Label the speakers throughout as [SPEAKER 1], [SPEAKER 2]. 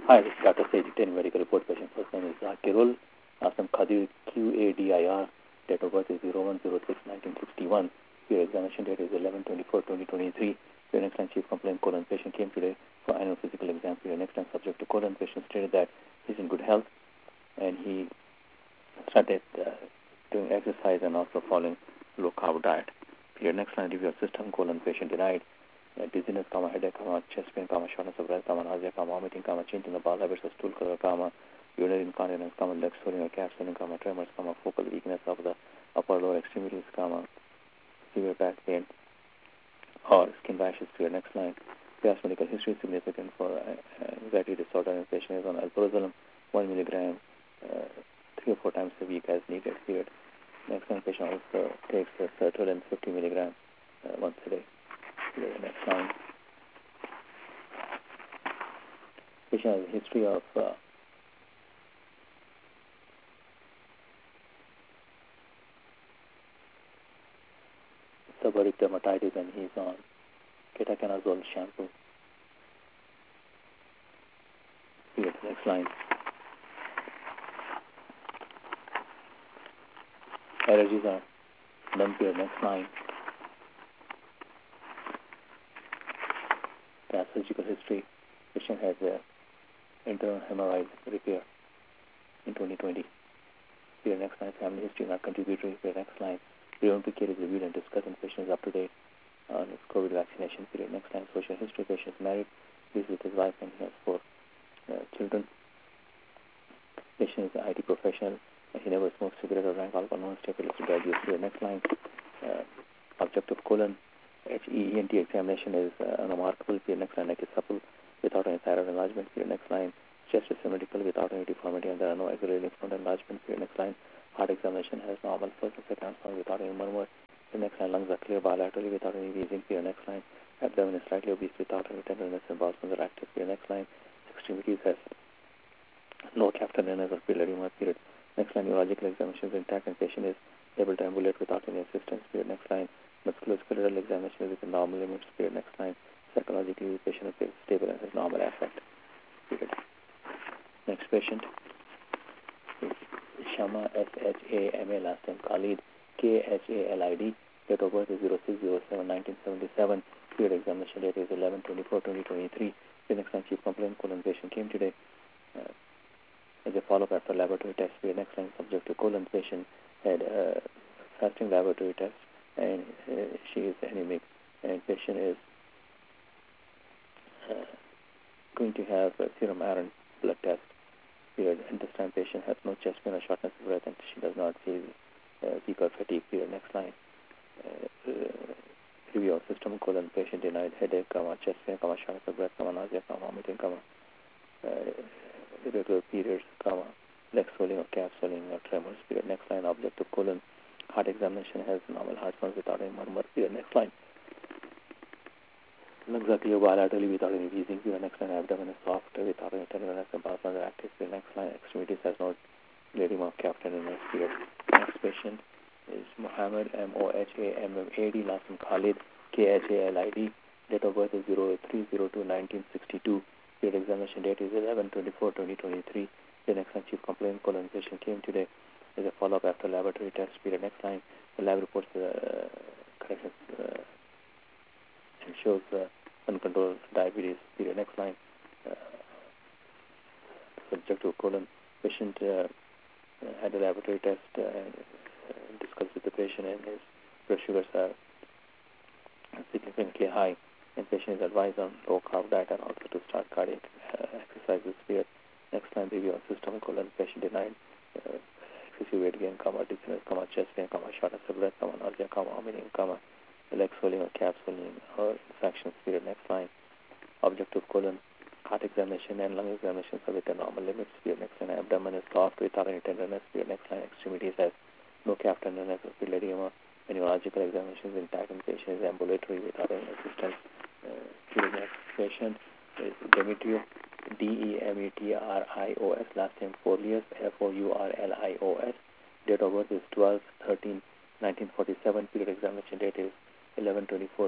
[SPEAKER 1] Hi, this is Dr. Said, 10 medical report patient. First name is Zakirul. Last name Qadir, Qadir. Date of birth is 01/06/1961. Your examination date is 11/24/2023. Your next line chief complaint colon patient came today for annual physical exam. Your next line subject to colon patient stated that he's in good health and he started doing exercise and also following low carb diet. Your next line review of system colon patient denied. Dizziness, headache, chest pain, shortness of breath, nausea, vomiting, change in the bowel habits of stool color, urinary incontinence, leg swelling or calf swelling, tremors, focal weakness of the upper lower extremities, severe back pain, or skin rashes. To your next line, past medical history significant for anxiety disorder, and patient is on alprazolam 1 milligram 3 or 4 times a week as needed. Period. Next line, patient also takes sertraline 50 milligrams once a day. Next line. Patient has a history of seborrheic dermatitis and he's on ketoconazole shampoo. Next line. Allergies are none. Next line. Past surgical history. Patient has internal hemorrhoid repair in 2020. Next line. Family history not contributory. Next line. Preventive care is reviewed and discussed and patient is up to date on his COVID vaccination. Next line. Social history. Patient is married, lives with his wife, and he has 4 children. Patient is an IT professional. He never smoked cigarette or drank alcohol. No stable graduate. Next line. Objective colon HENT examination is unremarkable. Next line. Neck is supple without any thyroid enlargement. Next line. Chest is symmetrical without any deformity and there are no axillary lymph node enlargement. Next line. Heart examination has normal first and second sound without any murmur. Next line. Lungs are clear bilaterally without any wheezing. Next line. Abdomen is slightly obese without any tenderness and bowel are active. Next line. Extremities has no calf tenderness or edema. Next line. Neurological examination is intact and patient is able to ambulate without any assistance. Next line. Musculoskeletal examination is within normal limits. Next line. Psychologically, the patient is stable and has normal affect. Next patient is Shama, Shama, last name Khalid, Khalid. Date of birth is 06/07/1977. Period examination date is 11/24/2023. The next line chief complaint colon patient came today as a follow-up after laboratory test. The next line subject to colon patient had fasting laboratory test and she is anemic and patient is going to have a serum iron blood test. Period. And this time patient has no chest pain or shortness of breath and she does not feel weak or fatigue. Period. Next line. Review of system colon patient denied headache, chest pain, shortness of breath, nausea, vomiting, irregular periods, leg swelling or calf swelling or tremors. Period. Next line. Objective colon heart examination has normal heart sounds without any murmur. Period. Next line. Lungs are clear bilaterally without any wheezing. Next line. Abdomen is soft without any tenderness and bowel are active. Next line. Extremities has no bleeding of calf tenderness. Period. Next patient is Mohammed, Mohammad, last name Khalid, Khalid. Date of birth is 03/02/1962. Period. Examination date is 11/24/2023. The next line chief complaint colon patient came today as a follow-up after laboratory test. Period. Next line. The lab reports corrections and shows uncontrolled diabetes. Period. Next line. Subject to colon patient had a laboratory test discussed with the patient and his blood sugars are significantly high and patient is advised on low carb diet and also to start cardiac exercises. Period. Next line. Review of system colon patient denied excessive weight gain, dizziness, chest pain, shortness of breath, nausea, vomiting, leg swelling or calf swelling or infections. Period. Next line. Objective colon heart examination and lung examinations are within normal limits. Period. Next line. Abdomen is soft without any tenderness. Period. Next line. Extremities has no calf tenderness or edema. Neurological examinations intact and patient is ambulatory without any assistance. Next patient is Demetrios, Demetrios, last name Fourlius, Fourlios. Date of birth is 12/13/1947. Period. Examination date is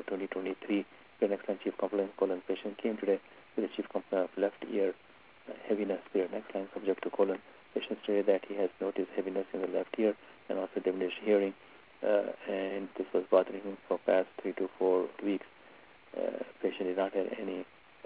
[SPEAKER 1] 11/24/2023. The next line chief complaint colon patient came today with a chief complaint of left ear heavy next line, subject to colon. Patient stated that he has noticed heaviness in the left ear and also diminished hearing, and this was bothering him for past 3 to 4 weeks. Patient did not have any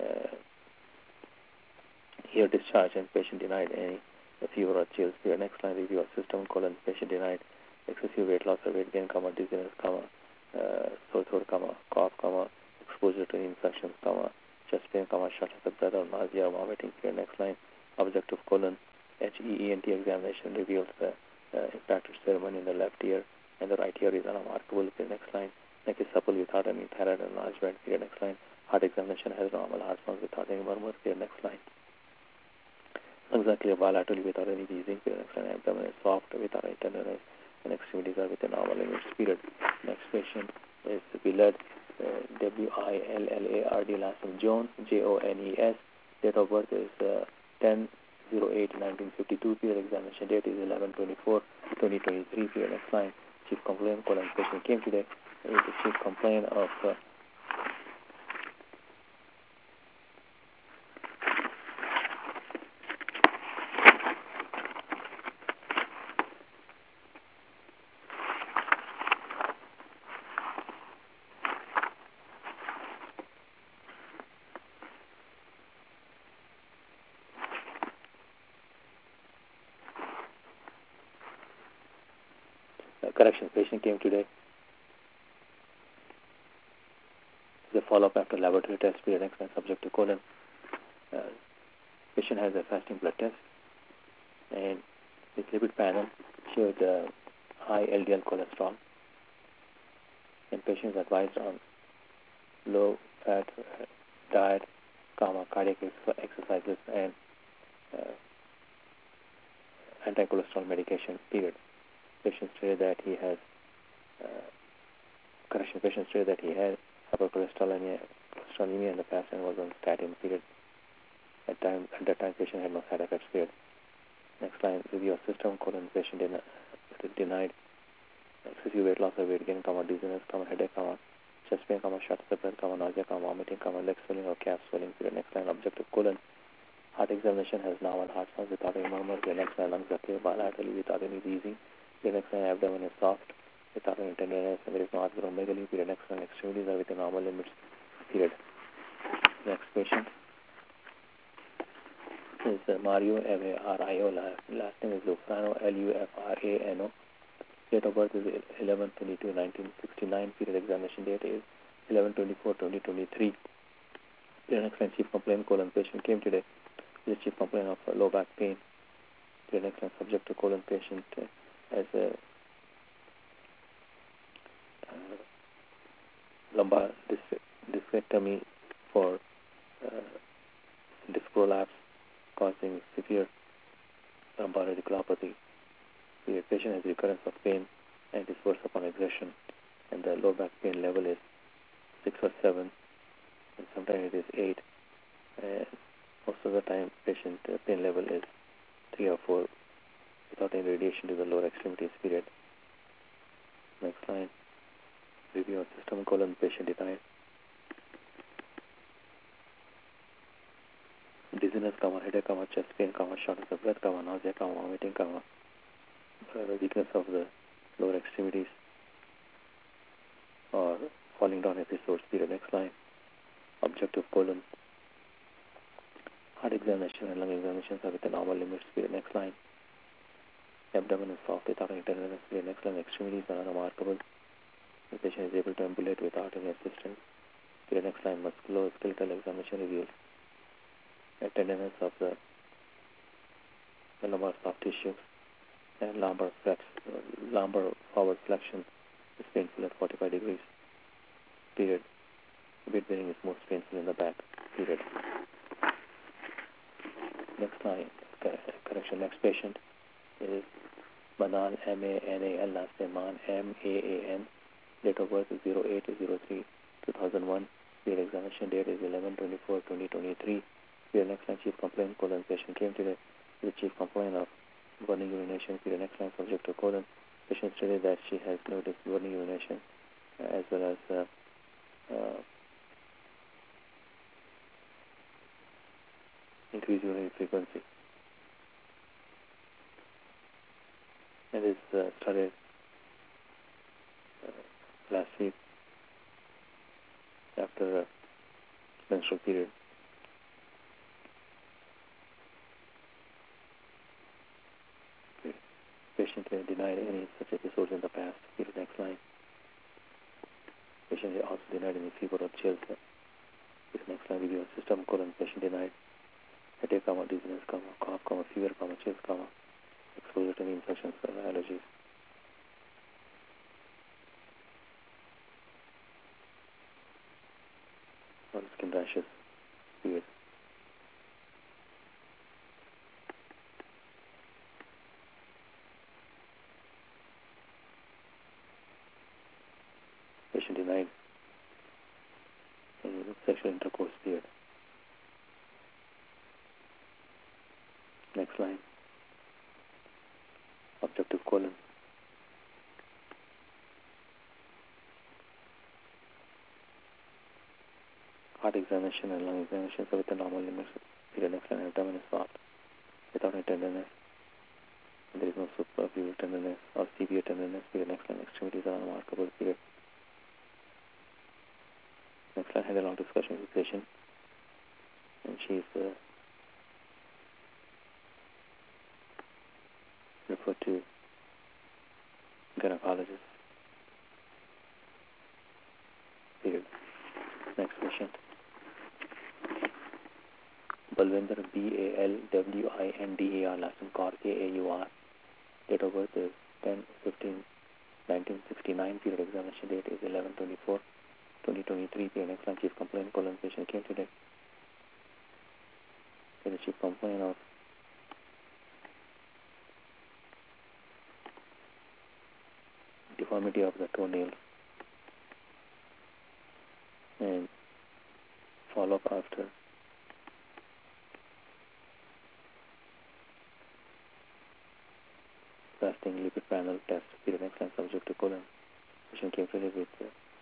[SPEAKER 1] ear discharge, and patient denied any fever or chills. Your next line, review of system, colon. Patient denied excessive weight loss or weight gain, dizziness, sore throat, cough, exposure to infections, chest pain, shortness of breath or nausea or vomiting. Your next line, objective colon. HEENT examination reveals the impacted ceremony in the left ear, and the right ear is unremarkable. Your next line, neck is supple without any thyroid enlargement. Your next line, heart examination has normal heart sounds without any murmur. Your next line, lungs are clear bilaterally without any wheezing. Your next line, abdomen is soft without any tenderness, and extremities are within normal limits. Period. Next patient is Willard, Willard, last name Jones, Jones. Date of birth is 10/08/1952. Period. Examination date is 11/24/2023. Period. Next line, chief complaint, colon. Patient came today with the chief complaint of correction. Patient came today. The follow-up after laboratory test. Period. Next line, subject to colon. Patient has a fasting blood test, and his lipid panel showed high LDL cholesterol, and patient is advised on low-fat diet, cardiac exercises, and anti-cholesterol medication. Period. Patient stated that he has Patient stated that he had hypercholesterolemia in the past and was on statin. Period. At that time, patient had no side effects. Period. Next line, review of system, colon. Patient denied excessive weight loss or weight gain, dizziness, headache, chest pain, shortness of breath, nausea, vomiting, leg swelling or calf swelling. Period. Next line, objective colon. Heart examination has normal heart sounds without any murmur. The next line, lungs are clear bilaterally without any wheezing. The next line, abdomen is soft without any tenderness, and there is no acromegaly. Period. Next line, extremities are within normal limits. Period. Next patient is Mario, Mario. Last name is Lufrano, Lufrano. Date of birth is 11/22/1969. Period. Examination date is 11/24/2023. Period. Next line, chief complaint, colon. Patient came today with chief complaint of low back pain. Period. Next line, subject to colon. Patient has a lumbar discectomy for disc prolapse causing severe lumbar radiculopathy. The patient has recurrence of pain and is worse upon exertion, and the low back pain level is 6 or 7, and sometimes it is 8, and most of the time patient pain level is 3 or 4 without any radiation to the lower extremities. Period. Next line, review of system, colon. Patient denied dizziness, headache, chest pain, shortness of breath, nausea, vomiting, weakness of the lower extremities or falling down episodes. Period. Next line, objective colon. Heart examination and lung examinations are within normal limits. Period. Next line, abdomen is soft without any tenderness. Period. Next line, extremities are unremarkable. The patient is able to ambulate without any assistance. Period. Next line, musculoskeletal examination reveals a tenderness of the lumbar soft tissues, and lumbar forward flexion is painful at 45 degrees. Period. Weight bearing is most painful in the back. Period. Next line, correction. Next patient is Manan, Manal, last name Maan, Maan. Date of birth is 08/03/2001. Period. Examination date is 11/24/2023. Period. Next line, chief complaint, colon. Patient came today with the chief complaint of burning urination. Period. Next line, subject to colon. Patient stated that she has noticed burning urination as well as increased urinary frequency. And this started last week after a menstrual period. Patient denied any such episodes in the past. Next line. Patient also denied any fever or chills. Next line. Review system colon. Patient denied headache, dizziness, cough, fever, chills, exposure to any infections or allergies. Or skin rashes. Period. Patient denied any sexual intercourse. Period. Next line. Objective colon. Heart examination and lung examination with the normal limits. Period. Next line. Abdomen is soft without any tenderness. There is no superficial tenderness or severe tenderness. Period. Next line. Extremities are unremarkable. Period. Next line. Had a long discussion with the patient, and she is referred to gynecologist. Period. Next patient. Balwinder, Balwindar, last name Kaur, Kaur. Date of birth is 10/15/1969. Period. Examination date is 11/24/2023. Period. Next line. Chief complaint colon. Patient came today. The chief complaint of deformity of the toenails and follow-up after fasting lipid panel test. Period. Next line. Subject to colon. Patient came today with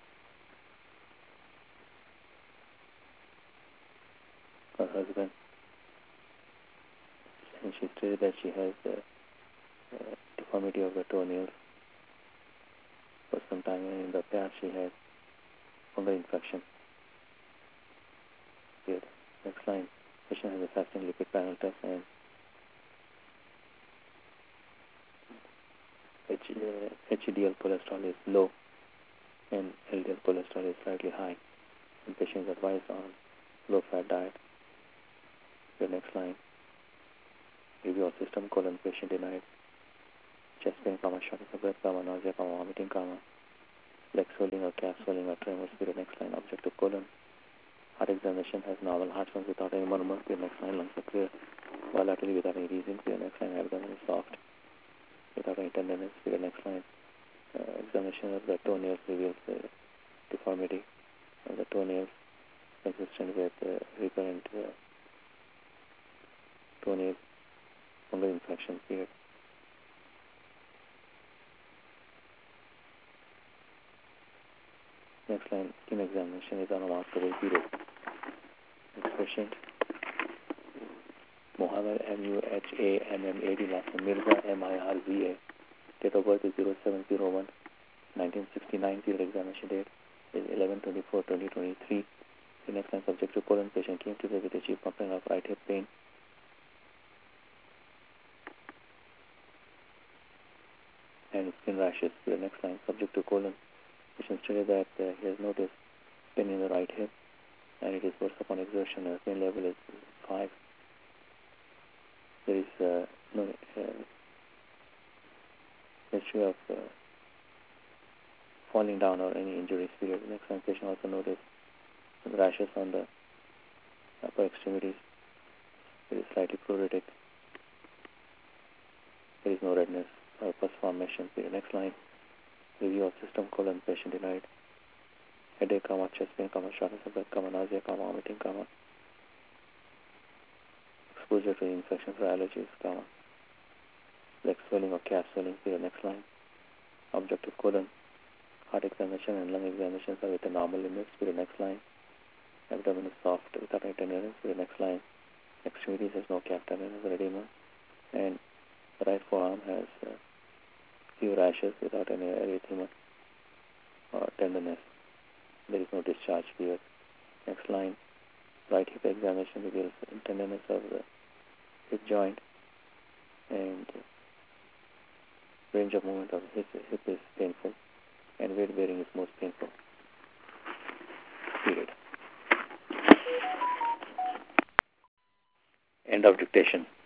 [SPEAKER 1] her husband, and she stated that she has deformity of the toenails. For some time in the past, she had fungal infection. Period. Next line. Patient has a fasting lipid panel test and HDL cholesterol is low and LDL cholesterol is slightly high. And patient is advised on low-fat diet. The next line. Review of system colon. Patient denied chest pain, shortness of breath, nausea, vomiting, leg swelling or calf swelling or tremors. Period. Next line. Objective colon. Heart examination has normal heart sounds without any murmur. Period. Next line. Lungs are clear bilaterally without any wheezing. Period. Next line. Abdomen is soft without any tenderness. Period. Next line. Examination of the toenails reveals deformity of the toenails consistent with recurrent toenail fungal infection. Period. Next line. Skin examination is unremarkable. Period. Next patient. Mohammed Muhammad, last name Mirza, Mirza. Date of birth is 07/01/1969. Period. Examination date is 11/24/2023. The next line. Subject to colon. Patient came today with a chief complaint of right hip pain and skin rashes. Period. Next line. Subject to colon. Patient stated that he has noticed pain in the right hip and it is worse upon exertion. The pain level is 5. There is no history of falling down or any injuries. Period. The next line. Patient also noticed some rashes on the upper extremities. It is slightly pruritic. There is no redness or pus formation. Period. Next line. Review of system colon. Patient denied headache, chest pain, shortness of breath, nausea, vomiting, exposure to infections or allergies, leg swelling or calf swelling. Period. Next line. Objective colon. Heart examination and lung examinations are within normal limits. Period. Next line. Abdomen is soft without any tenderness. Period. Next line. Extremities has no calf tenderness or edema, and the right forearm has few rashes without any erythema or tenderness. There is no discharge here. Next line, right hip examination reveals tenderness of the hip joint, and range of movement of hip is painful, and weight bearing is most painful. Period. End of dictation.